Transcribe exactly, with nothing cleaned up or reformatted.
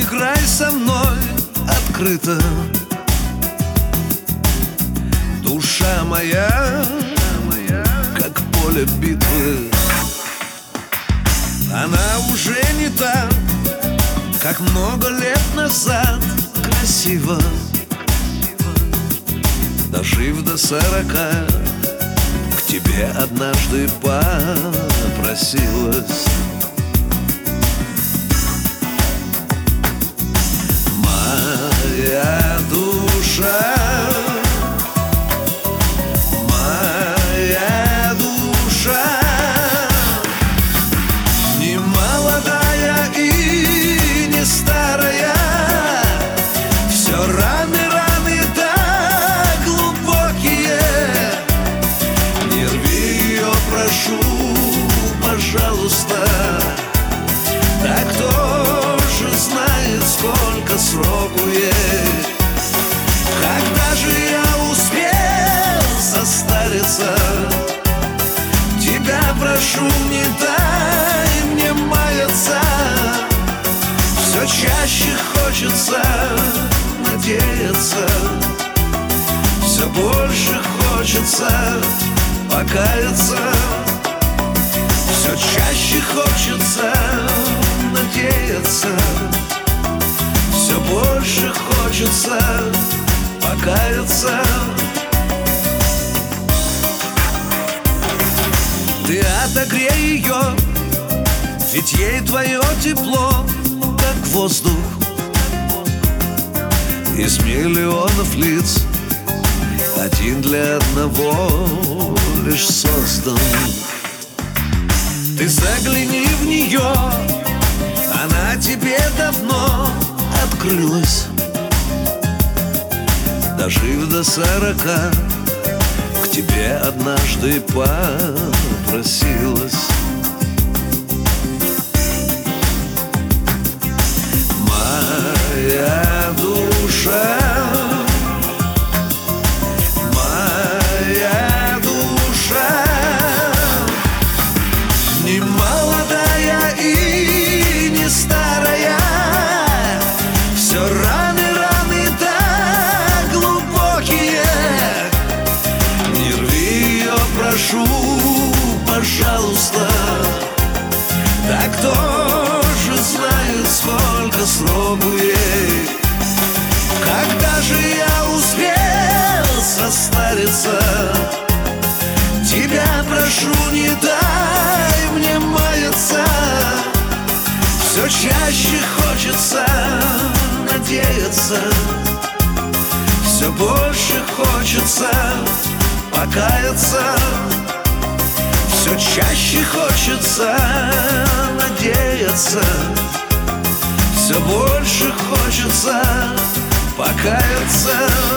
играй со мной открыто. Душа моя, как поле битвы, она уже не та, как много лет назад. Красиво, дожив до сорока, к тебе однажды попросилась. Моя душа, моя душа, не молодая и не старая, все раны, раны так глубокие. Не рви ее, прошу, пожалуйста. Да кто же знает, сколько сроку ей? Когда же я успел состариться? Тебя прошу, не дай мне маяться. Все чаще хочется надеяться, все больше хочется покаяться. Все чаще хочется надеяться, все больше хочется покаяться. Ты отогрей ее, ведь ей твое тепло, как воздух. Из миллионов лиц один для одного лишь создан. Ты загляни в нее, она тебе давно открылась. Дожив до сорока, к тебе однажды попросилась. Моя душа, моя душа, не молодая и не старая, все раны, раны так глубокие. Не рви ее, прошу, пожалуйста. Да кто же знает, сколько сроку ей? Когда же я успел состариться? Тебя прошу, не дай мне маяться. Все чаще хочется надеяться, все больше хочется покаяться. Все чаще хочется надеяться, все больше хочется покаяться.